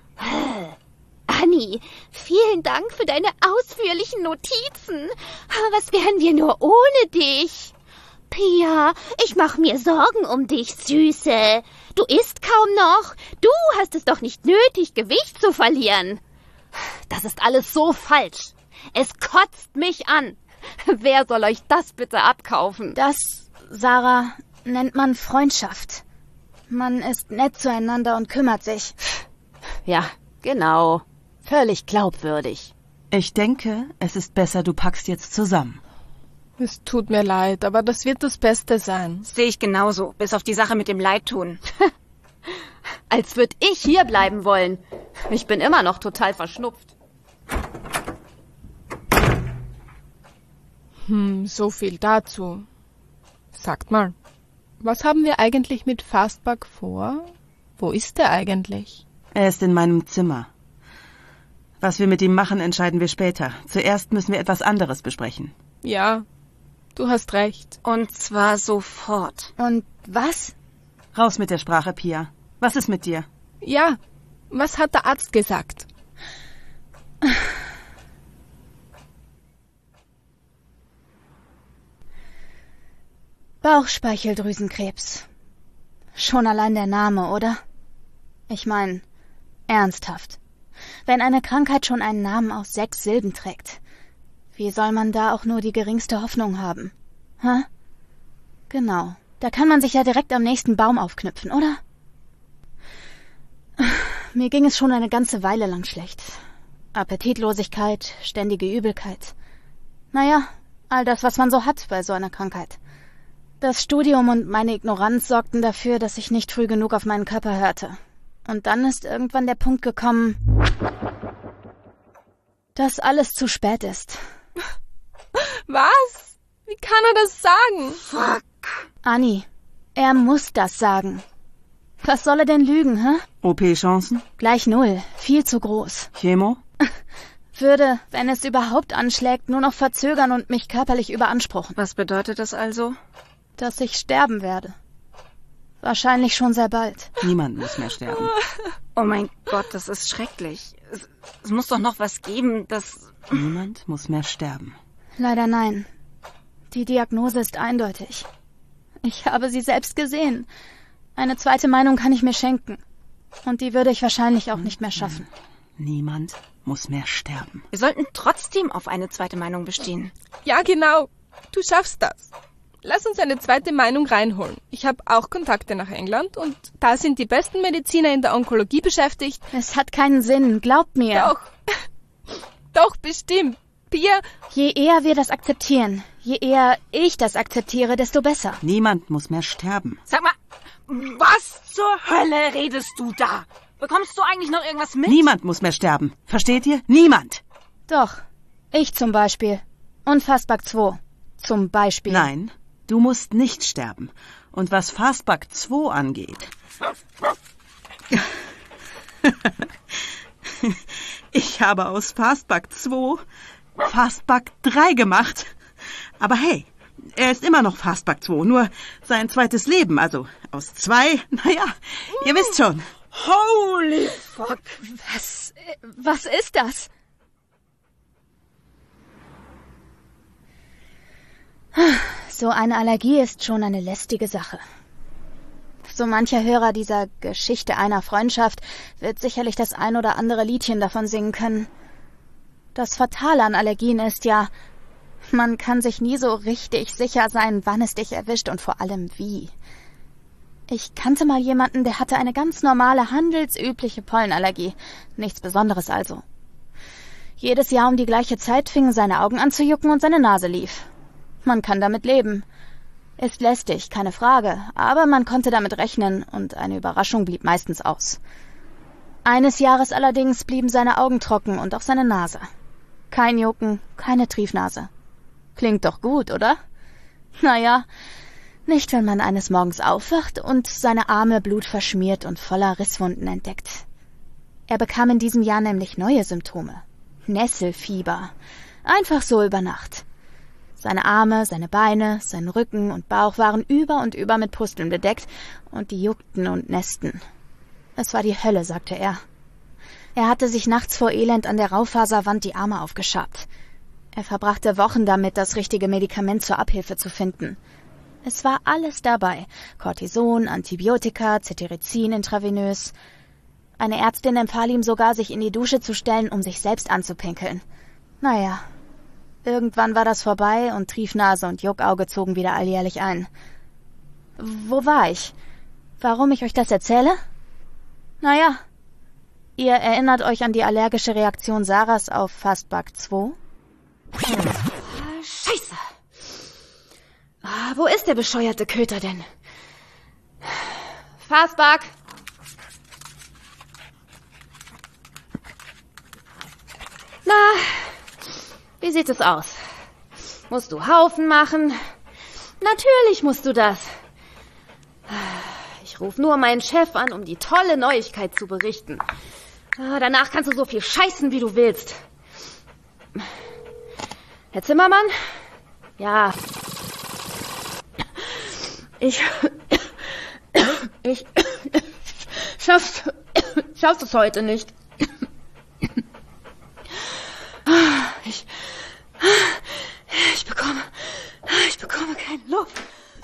Anni, vielen Dank für deine ausführlichen Notizen. Was wären wir nur ohne dich? Pia, ich mach mir Sorgen um dich, Süße. Du isst kaum noch. Du hast es doch nicht nötig, Gewicht zu verlieren. Das ist alles so falsch. Es kotzt mich an. Wer soll euch das bitte abkaufen? Das, Sarah, nennt man Freundschaft. Man ist nett zueinander und kümmert sich. Ja, genau. Völlig glaubwürdig. Ich denke, es ist besser, du packst jetzt zusammen. Es tut mir leid, aber das wird das Beste sein. Sehe ich genauso, bis auf die Sache mit dem Leidtun. Als würde ich hier bleiben wollen. Ich bin immer noch total verschnupft. Hm, so viel dazu. Sagt mal, was haben wir eigentlich mit Fastback vor? Wo ist er eigentlich? Er ist in meinem Zimmer. Was wir mit ihm machen, entscheiden wir später. Zuerst müssen wir etwas anderes besprechen. Ja, du hast recht. Und zwar sofort. Und was? Raus mit der Sprache, Pia. Was ist mit dir? Ja, was hat der Arzt gesagt? Bauchspeicheldrüsenkrebs. Schon allein der Name, oder? Ich meine, ernsthaft. Wenn eine Krankheit schon einen Namen aus sechs Silben trägt, wie soll man da auch nur die geringste Hoffnung haben? Hä? Genau, da kann man sich ja direkt am nächsten Baum aufknüpfen, oder? Mir ging es schon eine ganze Weile lang schlecht. Appetitlosigkeit, ständige Übelkeit. Naja, all das, was man so hat bei so einer Krankheit. Das Studium und meine Ignoranz sorgten dafür, dass ich nicht früh genug auf meinen Körper hörte. Und dann ist irgendwann der Punkt gekommen, dass alles zu spät ist. Was? Wie kann er das sagen? Fuck. Anni, er muss das sagen. Was soll er denn lügen, hä? O P-Chancen? Gleich null. Viel zu groß. Chemo? Würde, wenn es überhaupt anschlägt, nur noch verzögern und mich körperlich überanspruchen. Was bedeutet das also? Dass ich sterben werde. Wahrscheinlich schon sehr bald. Niemand muss mehr sterben. Oh mein Gott, das ist schrecklich. Es, es muss doch noch was geben, das... Niemand muss mehr sterben. Leider nein. Die Diagnose ist eindeutig. Ich habe sie selbst gesehen. Eine zweite Meinung kann ich mir schenken. Und die würde ich wahrscheinlich auch nicht mehr schaffen. Niemand muss mehr sterben. Wir sollten trotzdem auf eine zweite Meinung bestehen. Ja, genau. Du schaffst das. Lass uns eine zweite Meinung reinholen. Ich habe auch Kontakte nach England und da sind die besten Mediziner in der Onkologie beschäftigt. Es hat keinen Sinn, glaubt mir. Doch. Doch, bestimmt. Pia... Je eher wir das akzeptieren, Je eher ich das akzeptiere, desto besser. Niemand muss mehr sterben. Sag mal, was zur Hölle redest du da? Bekommst du eigentlich noch irgendwas mit? Niemand muss mehr sterben. Versteht ihr? Niemand. Doch, ich zum Beispiel. Und Fastback zwei. Zum Beispiel. Nein, du musst nicht sterben. Und was Fastback zwei angeht... Ich habe aus Fastback zwei Fastback drei gemacht. Aber hey, er ist immer noch Fastback zwei, nur sein zweites Leben, also aus zwei, naja, ihr wisst schon. Holy fuck. Was, was ist das? So eine Allergie ist schon eine lästige Sache. So mancher Hörer dieser Geschichte einer Freundschaft wird sicherlich das ein oder andere Liedchen davon singen können. Das Fatale an Allergien ist ja, man kann sich nie so richtig sicher sein, wann es dich erwischt und vor allem wie. Ich kannte mal jemanden, der hatte eine ganz normale, handelsübliche Pollenallergie. Nichts Besonderes also. Jedes Jahr um die gleiche Zeit fingen seine Augen an zu jucken und seine Nase lief. Man kann damit leben. Ist lästig, keine Frage, aber man konnte damit rechnen und eine Überraschung blieb meistens aus. Eines Jahres allerdings blieben seine Augen trocken und auch seine Nase. Kein Jucken, keine Triefnase. Klingt doch gut, oder? Naja, nicht, wenn man eines Morgens aufwacht und seine Arme blutverschmiert und voller Risswunden entdeckt. Er bekam in diesem Jahr nämlich neue Symptome. Nesselfieber. Einfach so über Nacht. Seine Arme, seine Beine, sein Rücken und Bauch waren über und über mit Pusteln bedeckt und die juckten und nässten. Es war die Hölle, sagte er. Er hatte sich nachts vor Elend an der Raufaserwand die Arme aufgeschabt. Er verbrachte Wochen damit, das richtige Medikament zur Abhilfe zu finden. Es war alles dabei. Cortison, Antibiotika, Cetirizin intravenös. Eine Ärztin empfahl ihm sogar, sich in die Dusche zu stellen, um sich selbst anzupinkeln. Naja, irgendwann war das vorbei und Triefnase und Juckauge zogen wieder alljährlich ein. Wo war ich? Warum ich euch das erzähle? Naja, ihr erinnert euch an die allergische Reaktion Sarahs auf Fastback zwei? Scheiße! Ah, wo ist der bescheuerte Köter denn? Fastback! Na, wie sieht es aus? Musst du Haufen machen? Natürlich musst du das. Ich rufe nur meinen Chef an, um die tolle Neuigkeit zu berichten. Danach kannst du so viel scheißen, wie du willst. Herr Zimmermann? Ja. Ich... Ich... Schaff's... Schaff's es heute nicht. Ich... Ich bekomme... Ich bekomme keine Luft.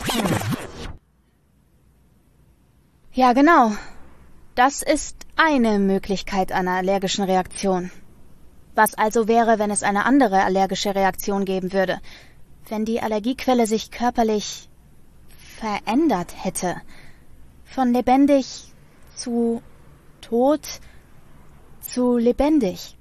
Ja, genau. Das ist eine Möglichkeit einer allergischen Reaktion. Was also wäre, wenn es eine andere allergische Reaktion geben würde? Wenn die Allergiequelle sich körperlich verändert hätte? Von lebendig zu tot zu lebendig.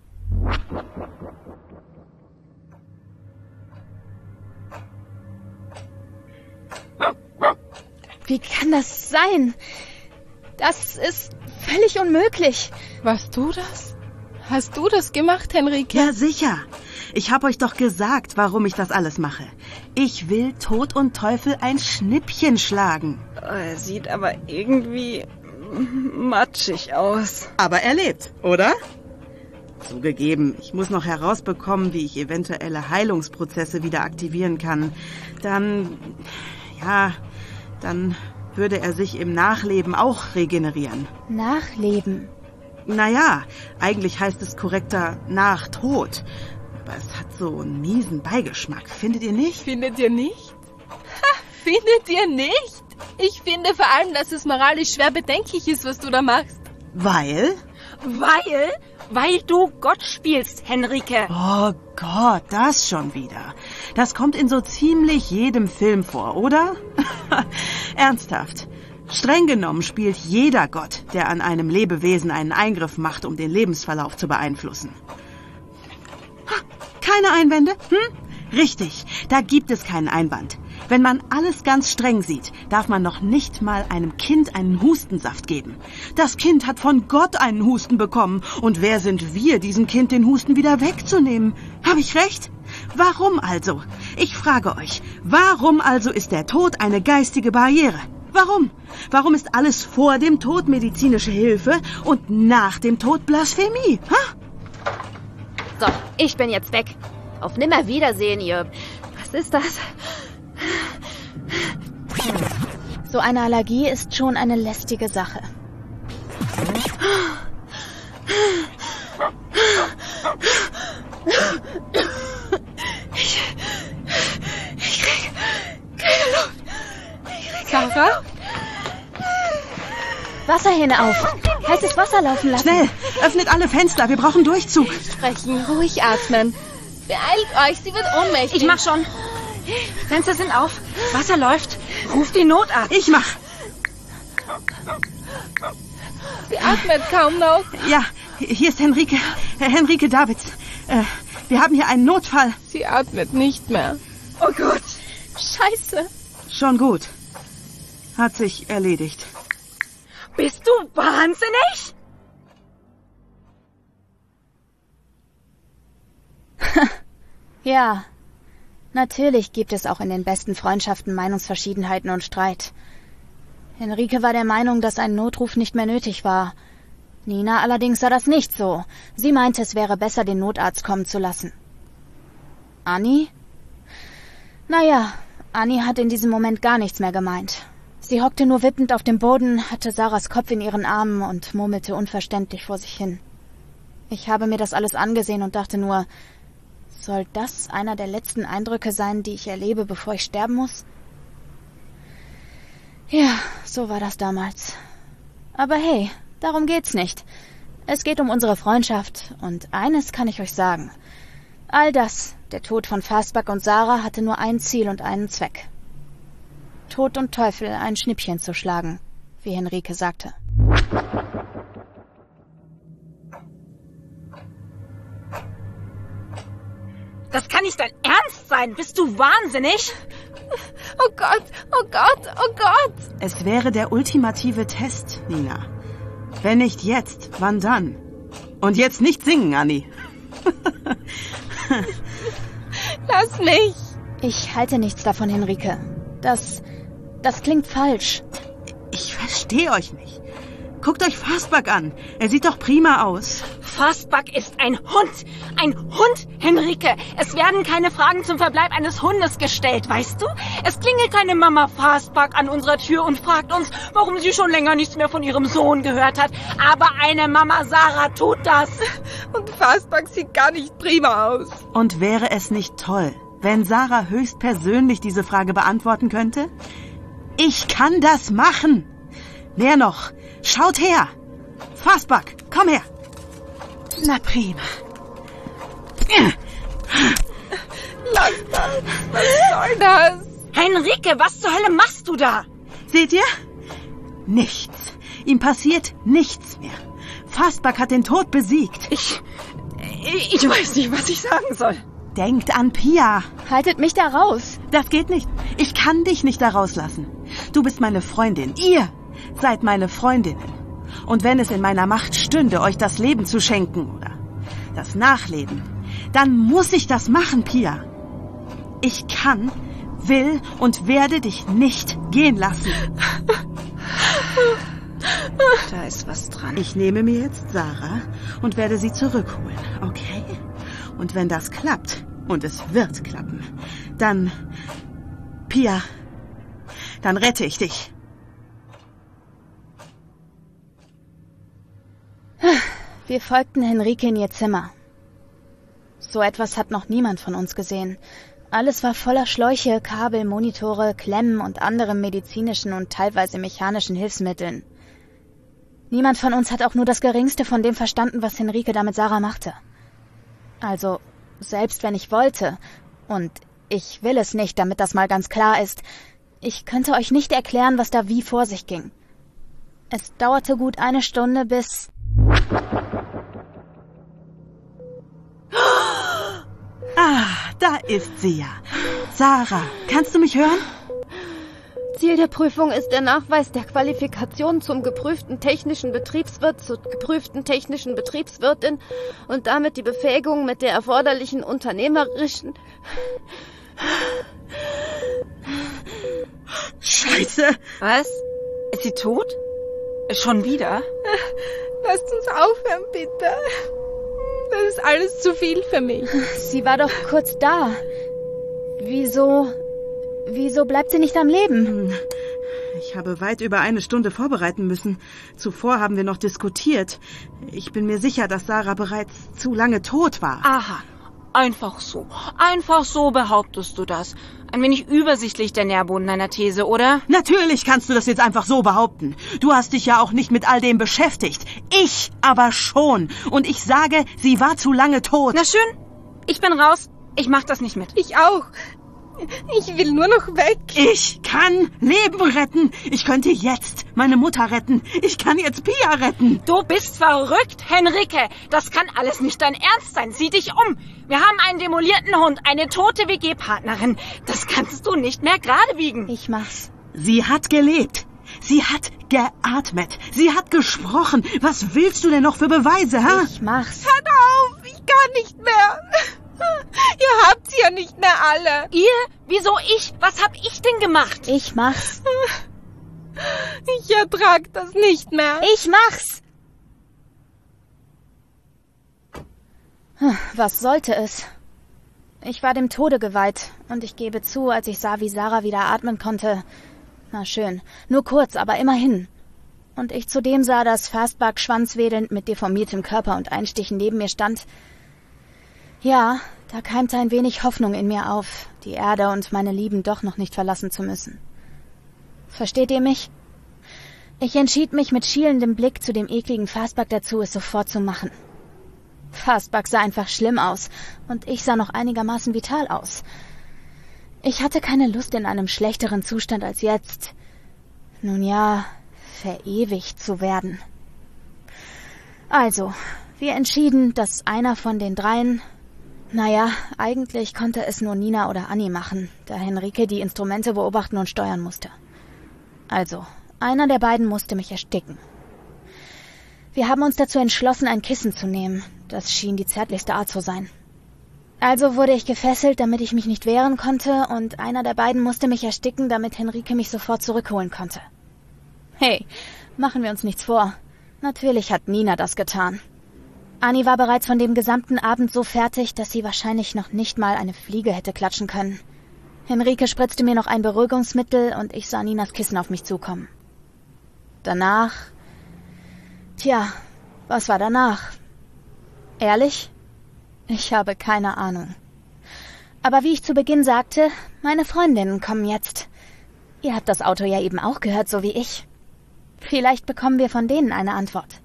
Wie kann das sein? Das ist völlig unmöglich. Warst du das? Hast du das gemacht, Henrike? Ja, sicher. Ich hab euch doch gesagt, warum ich das alles mache. Ich will Tod und Teufel ein Schnippchen schlagen. Er sieht aber irgendwie matschig aus. Aber er lebt, oder? Zugegeben, ich muss noch herausbekommen, wie ich eventuelle Heilungsprozesse wieder aktivieren kann. Dann, ja, dann würde er sich im Nachleben auch regenerieren. Nachleben? Naja, eigentlich heißt es korrekter nach Tod. Aber es hat so einen miesen Beigeschmack, findet ihr nicht? Findet ihr nicht? Ha, findet ihr nicht? Ich finde vor allem, dass es moralisch schwer bedenklich ist, was du da machst. Weil? Weil? Weil du Gott spielst, Henrike. Oh Gott, das schon wieder. Das kommt in so ziemlich jedem Film vor, oder? Ernsthaft. Streng genommen spielt jeder Gott, der an einem Lebewesen einen Eingriff macht, um den Lebensverlauf zu beeinflussen. Keine Einwände? Hm? Richtig, da gibt es keinen Einwand. Wenn man alles ganz streng sieht, darf man noch nicht mal einem Kind einen Hustensaft geben. Das Kind hat von Gott einen Husten bekommen. Und wer sind wir, diesem Kind den Husten wieder wegzunehmen? Habe ich recht? Warum also? Ich frage euch, warum also ist der Tod eine geistige Barriere? Warum? Warum ist alles vor dem Tod medizinische Hilfe und nach dem Tod Blasphemie? Ha? So, ich bin jetzt weg. Auf Nimmerwiedersehen, ihr... Was ist das? So eine Allergie ist schon eine lästige Sache. Ich, ich krieg keine Luft. Ich krieg Sarah? Wasserhähne auf. Heißes Wasser laufen lassen. Schnell, öffnet alle Fenster. Wir brauchen Durchzug. Sprechen, ruhig atmen. Beeilt euch, sie wird ohnmächtig. Ich mach schon. Fenster sind auf. Wasser läuft. Ruf die Notarzt. Ich mach. Sie atmet kaum noch. Ja, hier ist Henrike. Henrike Davids. Äh, wir haben hier einen Notfall. Sie atmet nicht mehr. Oh Gott. Scheiße. Schon gut. Hat sich erledigt. Bist du wahnsinnig? Ja, natürlich gibt es auch in den besten Freundschaften Meinungsverschiedenheiten und Streit. Henrike war der Meinung, dass ein Notruf nicht mehr nötig war. Nina allerdings sah das nicht so. Sie meinte, es wäre besser, den Notarzt kommen zu lassen. Anni? Naja, Anni hat in diesem Moment gar nichts mehr gemeint. Sie hockte nur wippend auf dem Boden, hatte Sarahs Kopf in ihren Armen und murmelte unverständlich vor sich hin. Ich habe mir das alles angesehen und dachte nur, soll das einer der letzten Eindrücke sein, die ich erlebe, bevor ich sterben muss? Ja, so war das damals. Aber hey, darum geht's nicht. Es geht um unsere Freundschaft und eines kann ich euch sagen. All das, der Tod von Fastback und Sarah, hatte nur ein Ziel und einen Zweck. Tod und Teufel ein Schnippchen zu schlagen, wie Henrike sagte. Das kann nicht dein Ernst sein. Bist du wahnsinnig? Oh Gott, oh Gott, oh Gott. Es wäre der ultimative Test, Nina. Wenn nicht jetzt, wann dann? Und jetzt nicht singen, Anni. Lass mich. Ich halte nichts davon, Henrike. Das, das klingt falsch. Ich verstehe euch nicht. Guckt euch Fastback an. Er sieht doch prima aus. Fastback ist ein Hund. Ein Hund, Henrike. Es werden keine Fragen zum Verbleib eines Hundes gestellt, weißt du? Es klingelt keine Mama Fastback an unserer Tür und fragt uns, warum sie schon länger nichts mehr von ihrem Sohn gehört hat. Aber eine Mama Sarah tut das. Und Fastback sieht gar nicht prima aus. Und wäre es nicht toll, wenn Sarah höchstpersönlich diese Frage beantworten könnte? Ich kann das machen. Mehr noch, schaut her. Fastback, komm her. Na prima. Lass das. Was soll das? Henrike, was zur Hölle machst du da? Seht ihr? Nichts. Ihm passiert nichts mehr. Fastback hat den Tod besiegt. Ich, ich, ich weiß nicht, was ich sagen soll. Denkt an Pia. Haltet mich da raus. Das geht nicht. Ich kann dich nicht da rauslassen. Du bist meine Freundin. Ihr seid meine Freundinnen. Und wenn es in meiner Macht stünde, euch das Leben zu schenken oder das Nachleben, dann muss ich das machen, Pia. Ich kann, will und werde dich nicht gehen lassen. Da ist was dran. Ich nehme mir jetzt Sarah und werde sie zurückholen, okay? Und wenn das klappt, und es wird klappen, dann, Pia, dann rette ich dich. Wir folgten Henrike in ihr Zimmer. So etwas hat noch niemand von uns gesehen. Alles war voller Schläuche, Kabel, Monitore, Klemmen und anderen medizinischen und teilweise mechanischen Hilfsmitteln. Niemand von uns hat auch nur das Geringste von dem verstanden, was Henrike da mit Sarah machte. Also, selbst wenn ich wollte, und ich will es nicht, damit das mal ganz klar ist, ich könnte euch nicht erklären, was da wie vor sich ging. Es dauerte gut eine Stunde, bis... Ah, da ist sie ja. Sarah, kannst du mich hören? Ziel der Prüfung ist der Nachweis der Qualifikation zum geprüften technischen Betriebswirt, zur geprüften technischen Betriebswirtin und damit die Befähigung mit der erforderlichen unternehmerischen... Scheiße! Was? Ist sie tot? Schon wieder? Lasst uns aufhören, bitte. Das ist alles zu viel für mich. Sie war doch kurz da. Wieso... Wieso bleibt sie nicht am Leben? Ich habe weit über eine Stunde vorbereiten müssen. Zuvor haben wir noch diskutiert. Ich bin mir sicher, dass Sarah bereits zu lange tot war. Aha, einfach so. Einfach so behauptest du das. Ein wenig übersichtlich der Nährboden deiner These, oder? Natürlich kannst du das jetzt einfach so behaupten. Du hast dich ja auch nicht mit all dem beschäftigt. Ich aber schon. Und ich sage, sie war zu lange tot. Na schön, ich bin raus. Ich mach das nicht mit. Ich auch. Ich will nur noch weg. Ich kann Leben retten. Ich könnte jetzt meine Mutter retten. Ich kann jetzt Pia retten. Du bist verrückt, Henrike. Das kann alles nicht dein Ernst sein. Sieh dich um. Wir haben einen demolierten Hund, eine tote W G-Partnerin. Das kannst du nicht mehr gerade biegen. Ich mach's. Sie hat gelebt. Sie hat geatmet. Sie hat gesprochen. Was willst du denn noch für Beweise, ha? Ich mach's. Hört auf, ich kann nicht mehr. Ihr habt sie ja nicht mehr alle. Ihr? Wieso ich? Was hab ich denn gemacht? Ich mach's. Ich ertrag das nicht mehr. Ich mach's. Was sollte es? Ich war dem Tode geweiht und ich gebe zu, als ich sah, wie Sarah wieder atmen konnte. Na schön, nur kurz, aber immerhin. Und ich zudem sah, dass Fastback schwanzwedelnd mit deformiertem Körper und Einstichen neben mir stand. Ja, da keimte ein wenig Hoffnung in mir auf, die Erde und meine Lieben doch noch nicht verlassen zu müssen. Versteht ihr mich? Ich entschied mich mit schielendem Blick zu dem ekligen Fastback dazu, es sofort zu machen. Fastback sah einfach schlimm aus und ich sah noch einigermaßen vital aus. Ich hatte keine Lust in einem schlechteren Zustand als jetzt. Nun ja, verewigt zu werden. Also, wir entschieden, dass einer von den dreien... Naja, eigentlich konnte es nur Nina oder Annie machen, da Henrike die Instrumente beobachten und steuern musste. Also, einer der beiden musste mich ersticken. Wir haben uns dazu entschlossen, ein Kissen zu nehmen. Das schien die zärtlichste Art zu sein. Also wurde ich gefesselt, damit ich mich nicht wehren konnte, und einer der beiden musste mich ersticken, damit Henrike mich sofort zurückholen konnte. Hey, machen wir uns nichts vor. Natürlich hat Nina das getan. Annie war bereits von dem gesamten Abend so fertig, dass sie wahrscheinlich noch nicht mal eine Fliege hätte klatschen können. Henrike spritzte mir noch ein Beruhigungsmittel und ich sah Ninas Kissen auf mich zukommen. Danach... Tja, was war danach? Ehrlich? Ich habe keine Ahnung. Aber wie ich zu Beginn sagte, meine Freundinnen kommen jetzt. Ihr habt das Auto ja eben auch gehört, so wie ich. Vielleicht bekommen wir von denen eine Antwort.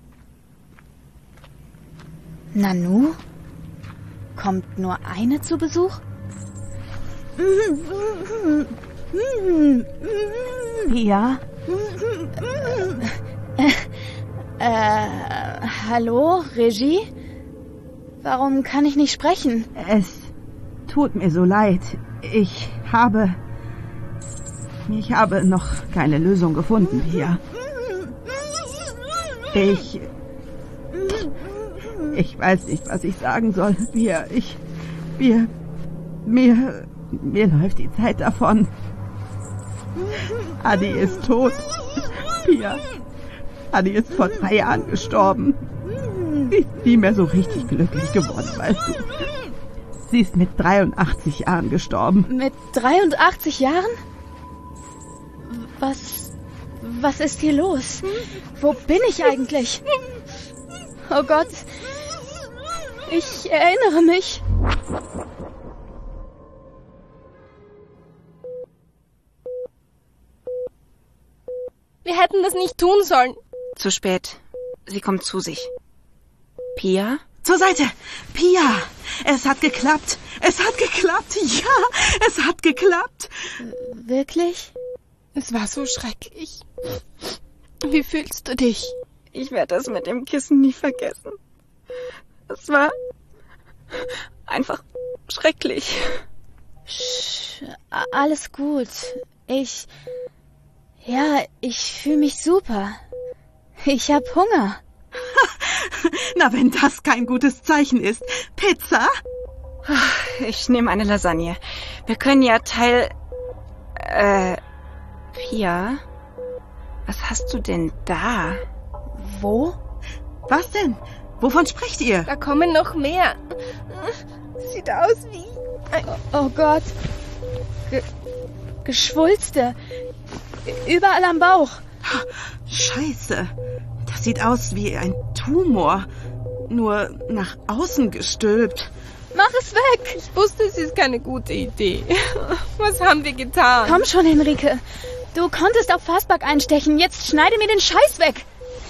Nanu? Kommt nur eine zu Besuch? Pia? Äh, äh, hallo, Regie? Warum kann ich nicht sprechen? Es tut mir so leid. Ich habe... Ich habe noch keine Lösung gefunden, Pia. Ich... Ich weiß nicht, was ich sagen soll. Pia, ich... Wir... Mir... Mir läuft die Zeit davon. Adi ist tot. Pia... Adi ist vor drei Jahren gestorben. Sie ist nie mehr so richtig glücklich geworden, weißt du. Sie ist mit dreiundachtzig Jahren gestorben. Mit dreiundachtzig Jahren? Was... Was ist hier los? Wo bin ich eigentlich? Oh Gott. Ich erinnere mich. Wir hätten das nicht tun sollen. Zu spät. Sie kommt zu sich. Pia? Zur Seite! Pia! Es hat geklappt! Es hat geklappt! Ja! Es hat geklappt! Wirklich? Es war so schrecklich. Wie fühlst du dich? Ich werde das mit dem Kissen nie vergessen. Es war einfach schrecklich. Sch, alles gut. Ich... Ja, ich fühle mich super. Ich hab Hunger. Na, wenn das kein gutes Zeichen ist. Pizza? Ich nehme eine Lasagne. Wir können ja Teil... Äh... Pia? Was hast du denn da? Wo? Was denn? Wovon spricht ihr? Da kommen noch mehr. Sieht aus wie... Oh, oh Gott. Ge Geschwulste. Überall am Bauch. Scheiße. Das sieht aus wie ein Tumor. Nur nach außen gestülpt. Mach es weg. Ich wusste, es ist keine gute Idee. Was haben wir getan? Komm schon, Henrike. Du konntest auf Fastback einstechen. Jetzt schneide mir den Scheiß weg.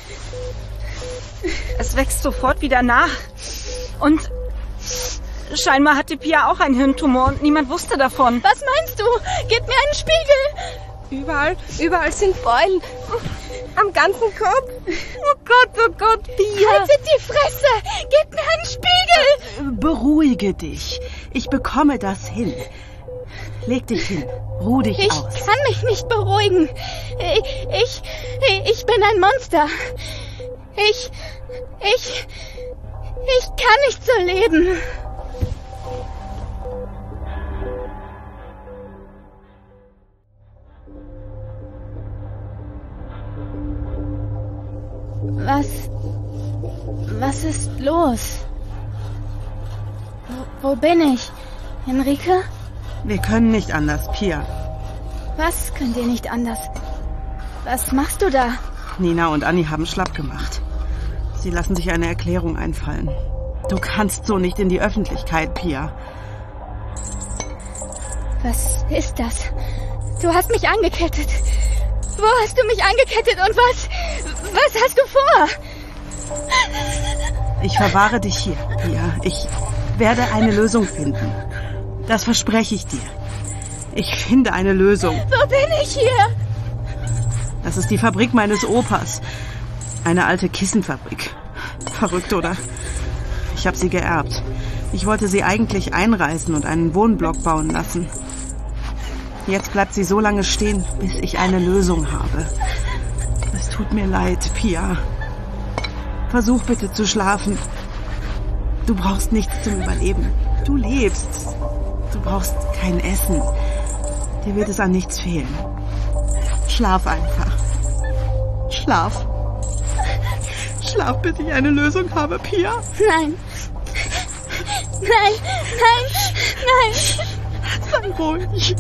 Es wächst sofort wieder nach. Und scheinbar hatte Pia auch einen Hirntumor und niemand wusste davon. Was meinst du? Gib mir einen Spiegel. Überall, überall sind Beulen. Am ganzen Kopf. Oh Gott, oh Gott, Pia. Haltet die Fresse. Gib mir einen Spiegel. Beruhige dich. Ich bekomme das hin. Leg dich hin. Ruh dich ich aus. Ich kann mich nicht beruhigen. Ich, ich, ich bin ein Monster. Ich, ich, ich kann nicht so leben. Was, was ist los? Wo, wo bin ich? Henrike? Wir können nicht anders, Pia. Was könnt ihr nicht anders? Was machst du da? Nina und Anni haben schlapp gemacht. Sie lassen sich eine Erklärung einfallen. Du kannst so nicht in die Öffentlichkeit, Pia. Was ist das? Du hast mich angekettet. Wo hast du mich angekettet und was? Was hast du vor? Ich verwahre dich hier, Pia. Ich werde eine Lösung finden. Das verspreche ich dir. Ich finde eine Lösung. Wo bin ich hier? Das ist die Fabrik meines Opas. Eine alte Kissenfabrik. Verrückt, oder? Ich habe sie geerbt. Ich wollte sie eigentlich einreißen und einen Wohnblock bauen lassen. Jetzt bleibt sie so lange stehen, bis ich eine Lösung habe. Es tut mir leid, Pia. Versuch bitte zu schlafen. Du brauchst nichts zum Überleben. Du lebst. Du brauchst kein Essen. Dir wird es an nichts fehlen. Schlaf einfach. Schlaf. Schlaf, bis ich eine Lösung habe, Pia. Nein. Nein, nein, nein. Sei ruhig.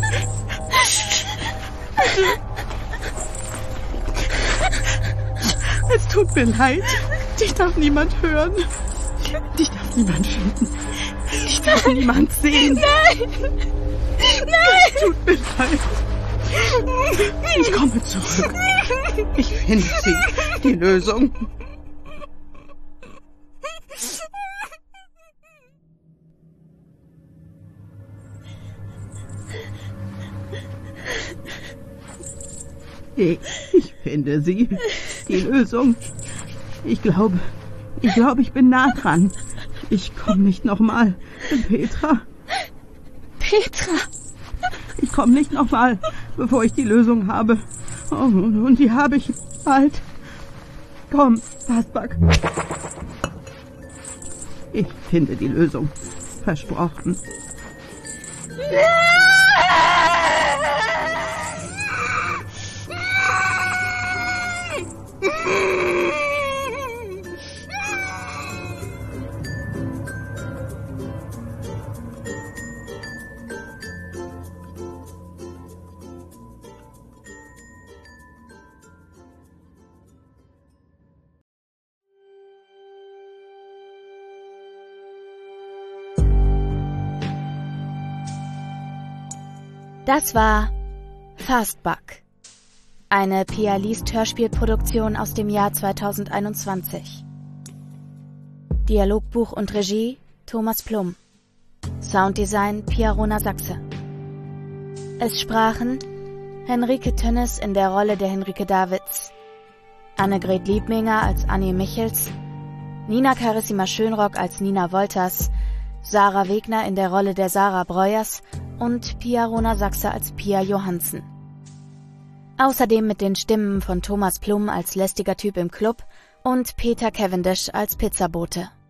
Es tut mir leid. Dich darf niemand hören. Dich darf niemand finden. Dich darf niemand sehen. Nein! Nein! Es tut mir leid. Ich komme zurück. Ich finde sie. Die Lösung. Ich, ich finde sie. Die Lösung. Ich glaube, ich glaube, ich bin nah dran. Ich komme nicht nochmal. Petra. Petra. Ich komme nicht nochmal, bevor ich die Lösung habe. Oh, und die habe ich bald. Komm, Fastback. Ich finde die Lösung. Versprochen. Das war Fastback, eine Pia Liest Hörspielproduktion aus dem Jahr zweitausendeinundzwanzig. Dialogbuch und Regie Thomas Plum. Sounddesign Pia Rona Sachse. Es sprachen Henrike Tönnes in der Rolle der Henrike Davids, Annegret Liebminger als Annie Michels, Nina Carissima Schönrock als Nina Wolters Sarah Wegner in der Rolle der Sarah Breuers und Pia Rona Sachse als Pia Johansen. Außerdem mit den Stimmen von Thomas Plum als lästiger Typ im Club und Peter Cavendish als Pizzabote.